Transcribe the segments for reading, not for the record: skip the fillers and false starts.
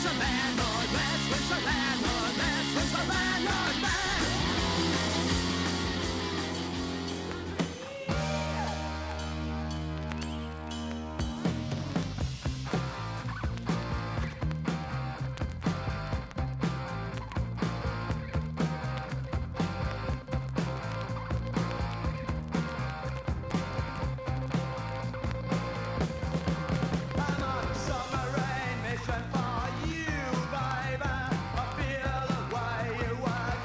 Submarine mission for you, baby. I feel the way you work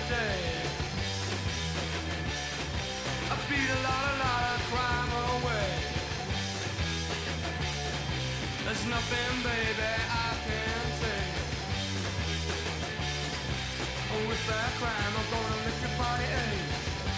day. I beat a lot of crime away. There's nothing, baby, I can say. With that crime, I'm gonna make your body ache.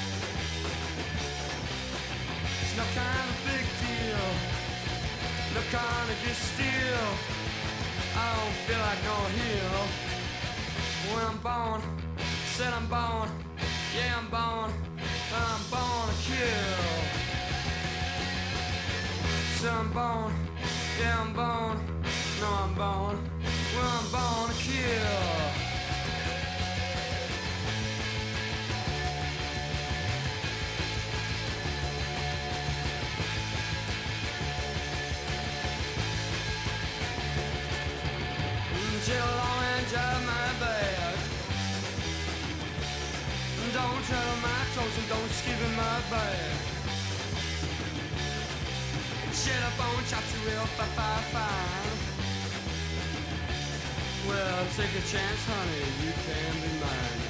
It's no kind of big deal, no kind of get steal. I don't feel like no hero. When I'm born, said I'm born, yeah I'm born to kill. Said I'm born, yeah I'm born, no I'm born, well I'm born to kill. Chill along and drive my bag. Don't tread on my toes and don't skip in my bag. Shit up on chops you real fine. Well, take a chance, honey, you can be mine.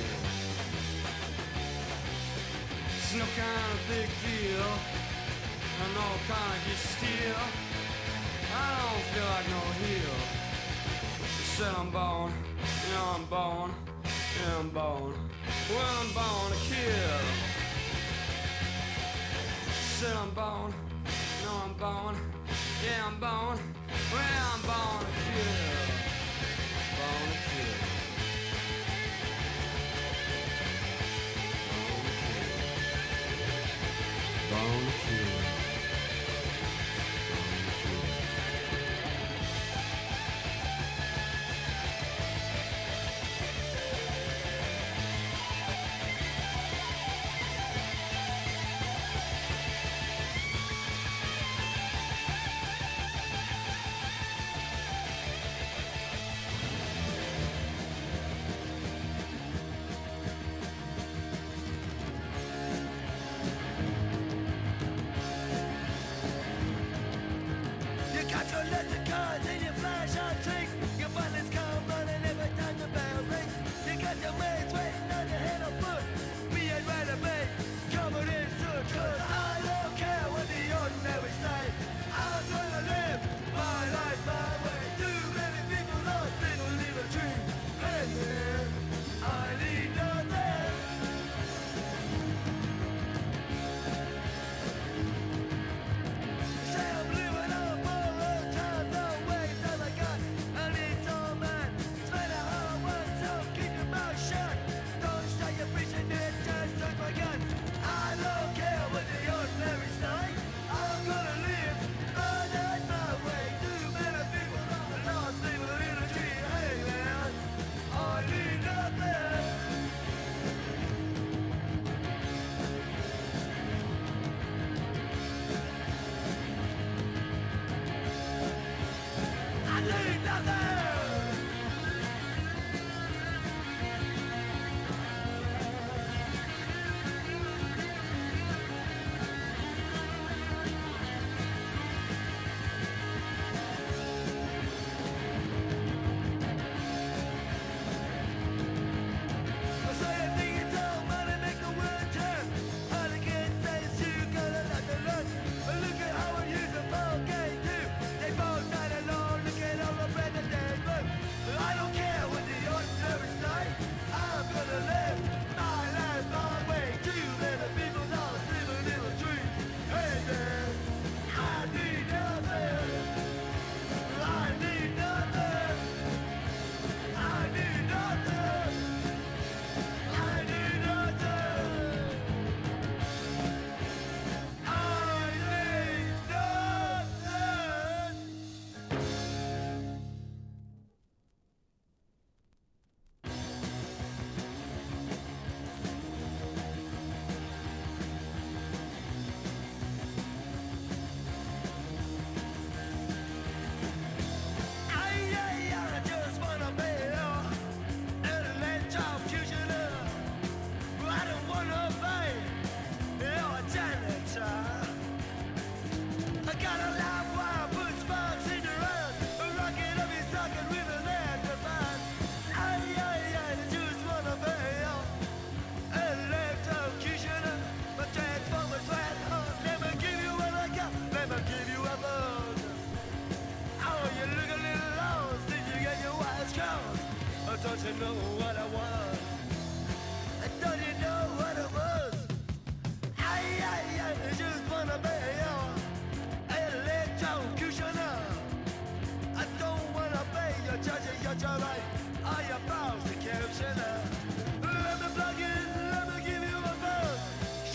It's no kind of big deal, no kind of get steal. I don't feel like no heel. Said I'm born, yeah I'm born, yeah I'm born, well I'm born to kill. Said I'm born, no I'm born, yeah I'm born, well I'm born to kill. Born to kill. Born to kill.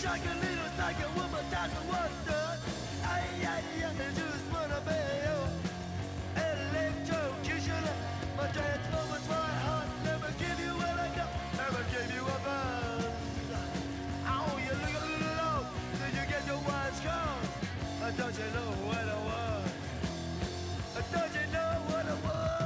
Shake a little, like a woman, that's what's done. I just wanna be you. Electrocution, my transformers, my heart. Never give you what I got, never give you a buzz. Oh, you look a little low, did you get your wise call? Don't you know what I was? Don't you know what I was?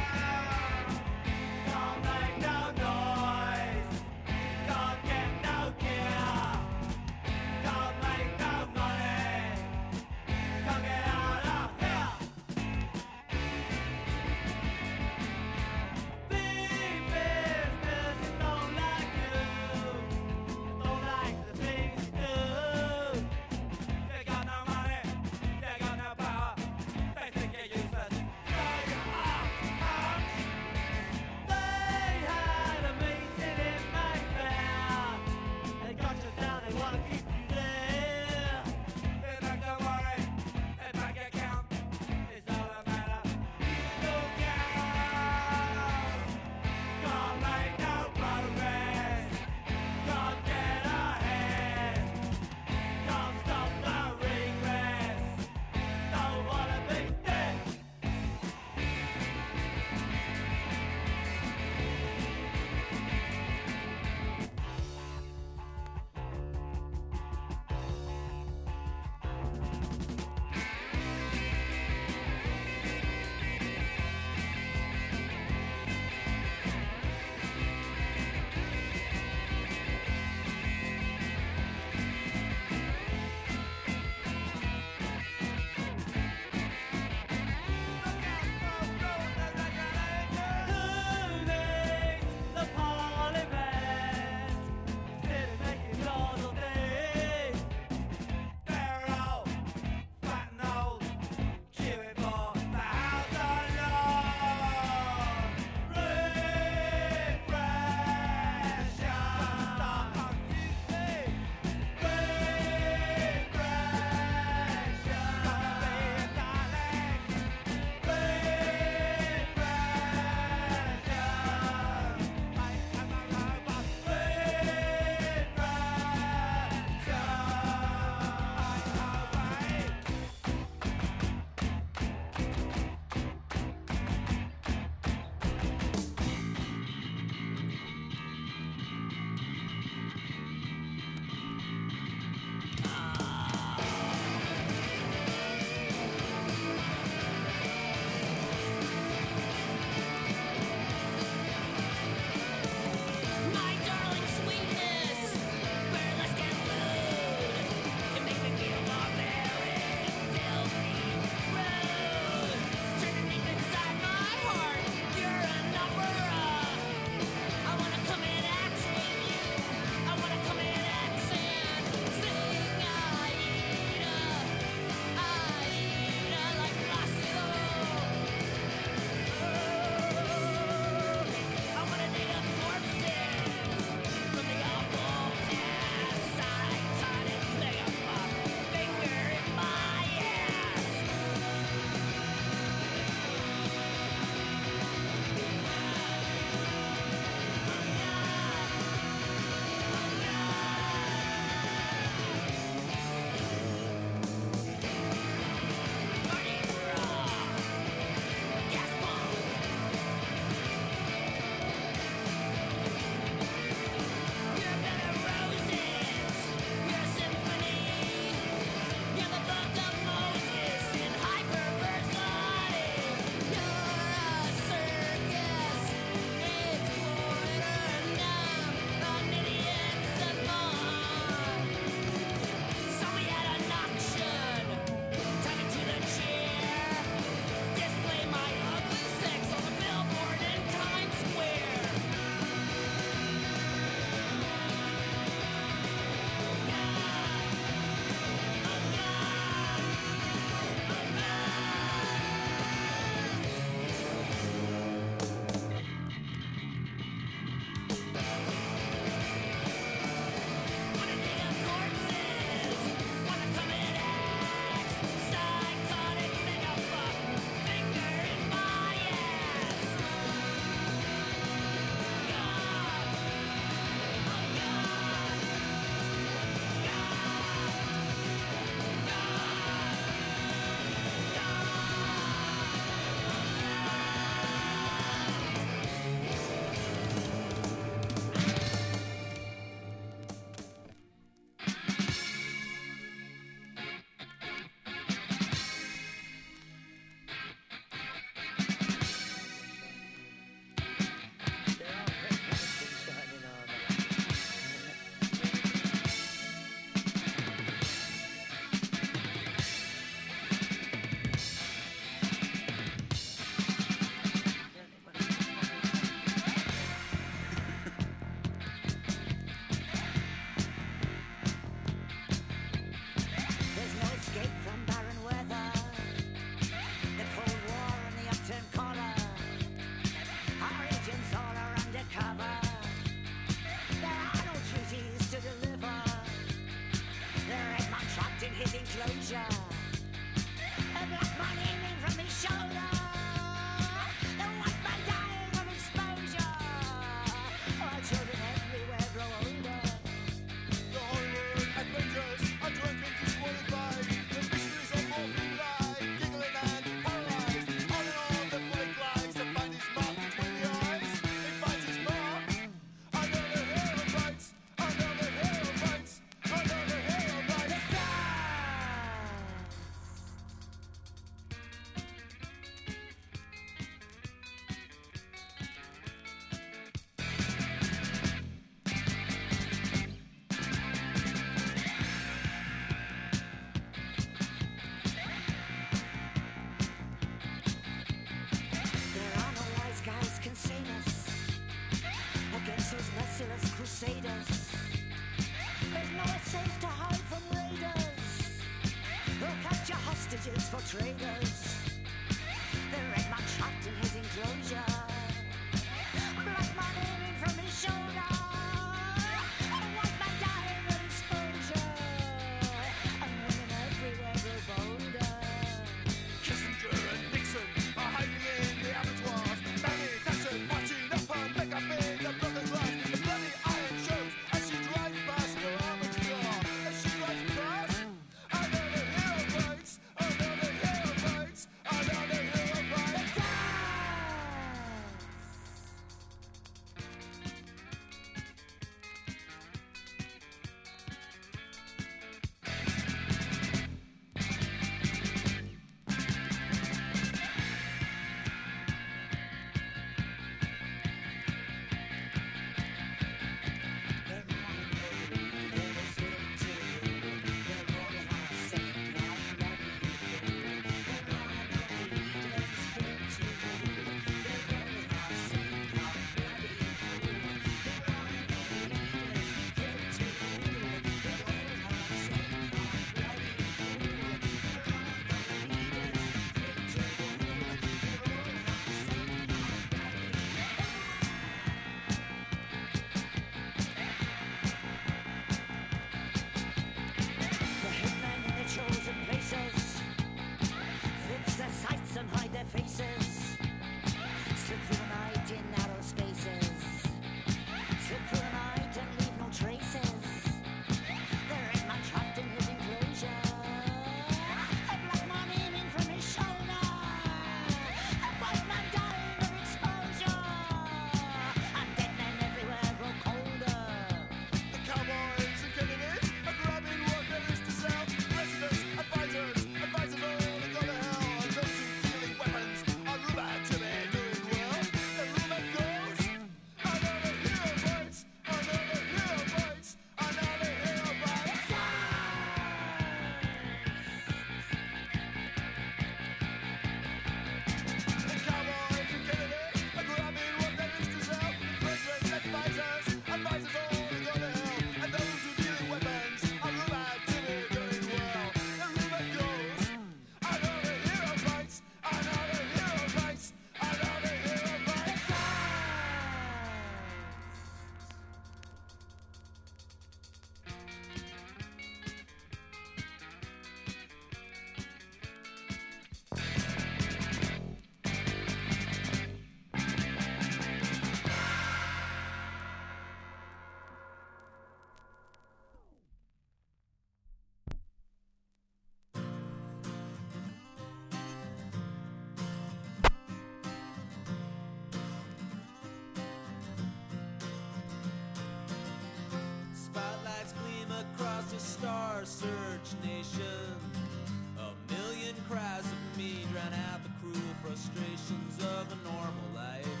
a star-searched nation. A million cries of me drown out the cruel frustrations of a normal life.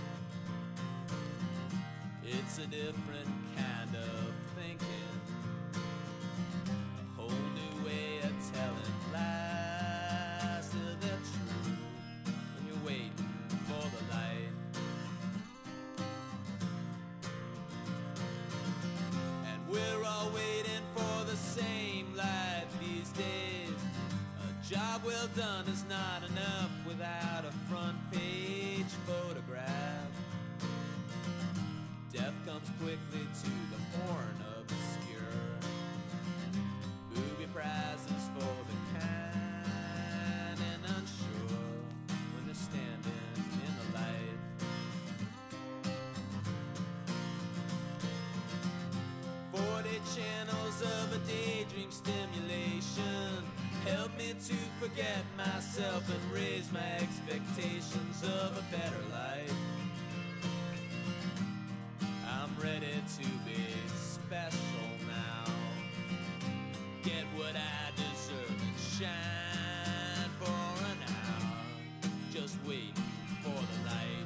It's a different kind of thinking, a whole new way of telling lies till they're true when you're waiting for the light. And we're all waiting for the same light these days. A job well done is not enough without a front page photograph. Death comes quickly to the porn obscure. Booby prizes for the kind and unsure when they're standing in the light. Channels of a daydream stimulation help me to forget myself and raise my expectations of a better life. I'm ready to be special now, get what I deserve and shine for an hour, just waiting for the light.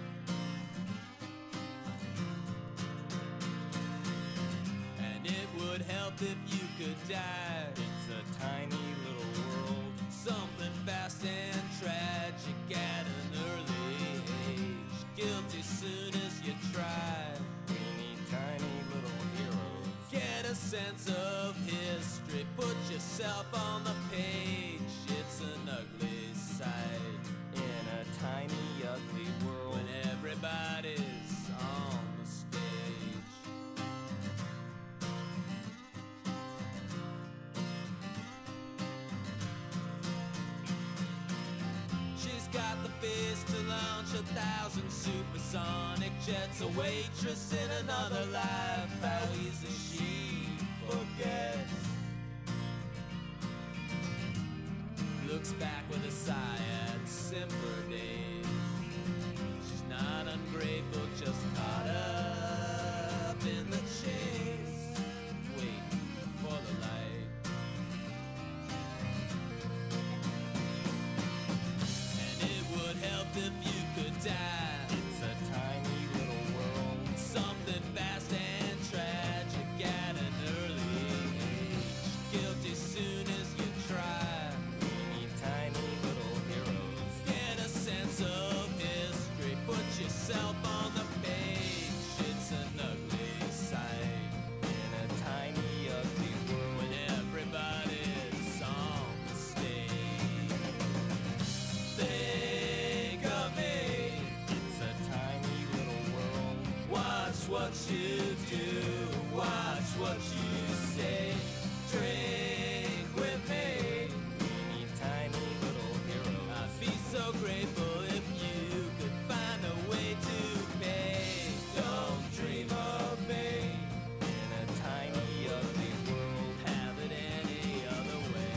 It would help if you could die. It's a tiny little world, something fast and tragic at an early age. Guilty soon as you try. We need tiny little heroes. Get a sense of history, put yourself on the page. It's an ugly sight in a tiny ugly world when everybody's on the stage. Got the face to launch 1,000 supersonic jets. A waitress in another life, how easy she forgets. Looks back with a sigh at simpler days. She's not ungrateful, just caught up in the chase, waiting for the light. Help if you could die. It's a tiny little world, something fast and tragic at an early age. Guilty soon as you try. We need tiny little heroes. Get a sense of history, put yourself on the page. It's an ugly sight in a tiny ugly world when everybody's on the stage. What you do, watch what you say. Drink with me. We need tiny little heroes. I'd be so grateful if you could find a way to pay. Don't dream of me in a tiny ugly world. Have it any other way.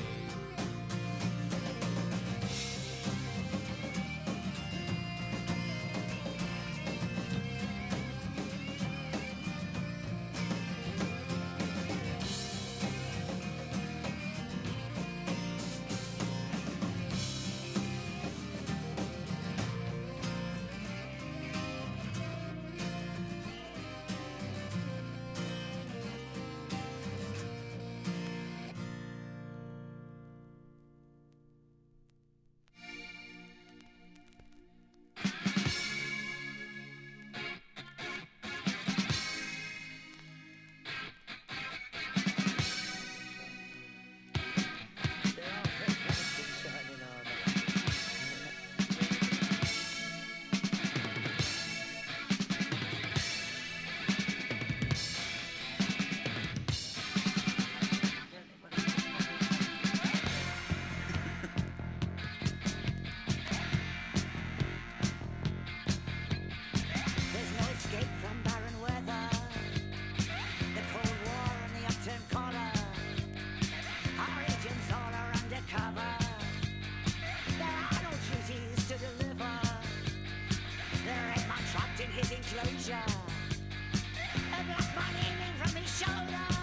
His enclosure, a black man aiming from his shoulder.